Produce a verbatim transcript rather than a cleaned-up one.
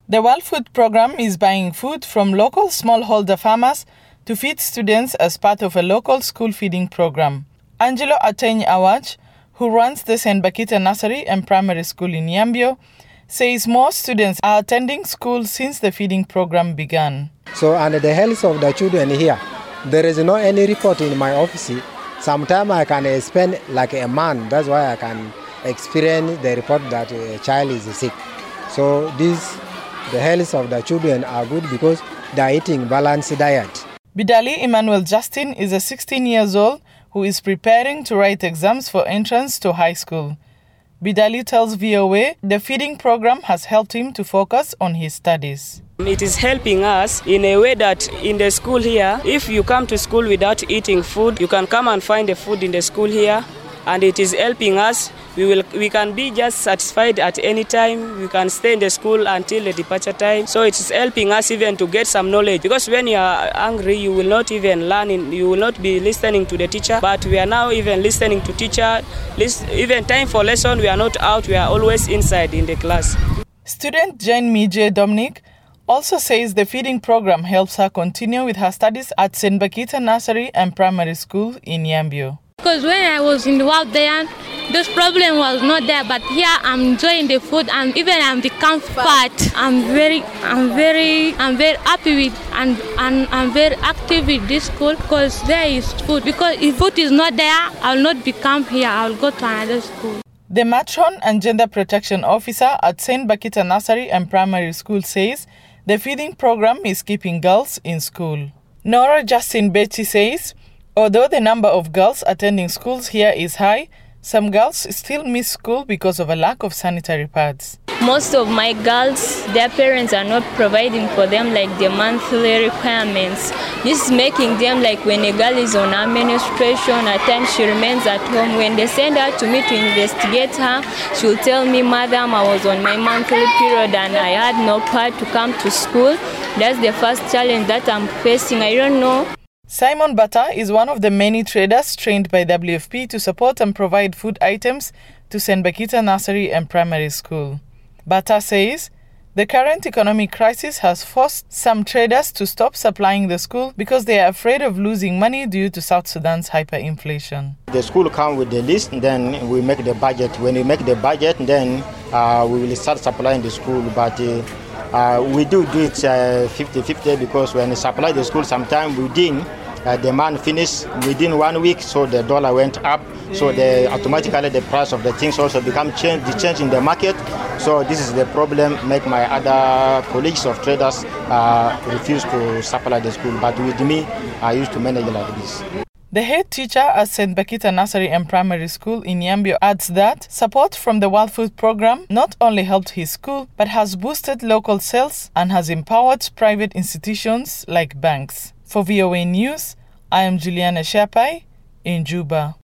The World Food Program is buying food from local smallholder farmers to feed students as part of a local school feeding program. Angelo Ateny Awach, who runs the Saint Bakita Nursery and Primary School in Yambio, says more students are attending school since the feeding program began. So, and the health of the children here, there is no any report in my office. Sometimes I can spend like a month. That's why I can experience the report that a child is sick. So this, the health of the children are good because they are eating balanced diet. Bidali Emmanuel Justin is a sixteen years old who is preparing to write exams for entrance to high school. Bidali tells V O A the feeding program has helped him to focus on his studies. It is helping us in a way that in the school here, if you come to school without eating food, you can come and find the food in the school here, and it is helping us. We will, we can be just satisfied at any time. We can stay in the school until the departure time. So it is helping us even to get some knowledge. Because when you are angry, you will not even learn. In, you will not be listening to the teacher. But we are now even listening to teacher. Even time for lesson, we are not out. We are always inside in the class. Student Jane Mije Dominic also says the feeding program helps her continue with her studies at Saint Bakita Nursery and Primary School in Yambio. Because when I was in the world there, this problem was not there, but here I'm enjoying the food and even I'm become fat. I'm very, I'm very, I'm very happy with and, and I'm very active with this school because there is food. Because if food is not there, I'll not become here. I'll go to another school. The Matron and Gender Protection Officer at Saint Bakita Nursery and Primary School says the feeding program is keeping girls in school. Nora Justin Betty says, although the number of girls attending schools here is high, some girls still miss school because of a lack of sanitary pads. Most of my girls, their parents are not providing for them like the monthly requirements. This is making them like when a girl is on administration, at times she remains at home. When they send her to me to investigate her, she'll tell me, Madam, I was on my monthly period and I had no pad to come to school. That's the first challenge that I'm facing. I don't know. Simon Bata is one of the many traders trained by W F P to support and provide food items to Saint Bakita Nursery and Primary School. Bata says the current economic crisis has forced some traders to stop supplying the school because they are afraid of losing money due to South Sudan's hyperinflation. The school comes with the list, and then we make the budget. When we make the budget, then uh, we will start supplying the school. But uh, uh, we do do it fifty fifty uh, because when we supply the school, sometimes within uh, demand finish within one week, so the dollar went up. So the automatically the price of the things also become change, the change in the market. So this is the problem. Make my other colleagues of traders uh, refuse to supply the school. But with me, I used to manage like this. The head teacher at Saint Bakita Nursery and Primary School in Yambio adds that support from the World Food Program not only helped his school, but has boosted local sales and has empowered private institutions like banks. For V O A News, I am Juliana Shapai in Juba.